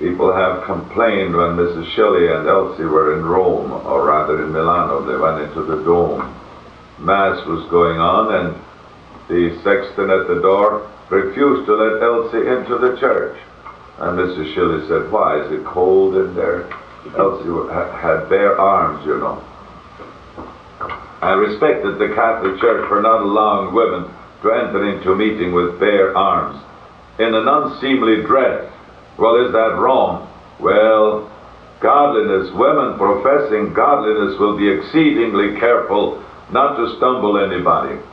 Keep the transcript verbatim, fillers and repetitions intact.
People have complained when Missus Shelley and Elsie were in Rome, or rather in Milano. They went into the Dome. Mass was going on, and the sexton at the door refused to let Elsie into the church. And Missus Shelley said, "Why, is it cold in there?" Elsie had bare arms, you know. I respected the Catholic Church for not allowing women to enter into a meeting with bare arms in an unseemly dress. Well, is that wrong? Well, godliness, women professing godliness will be exceedingly careful not to stumble anybody.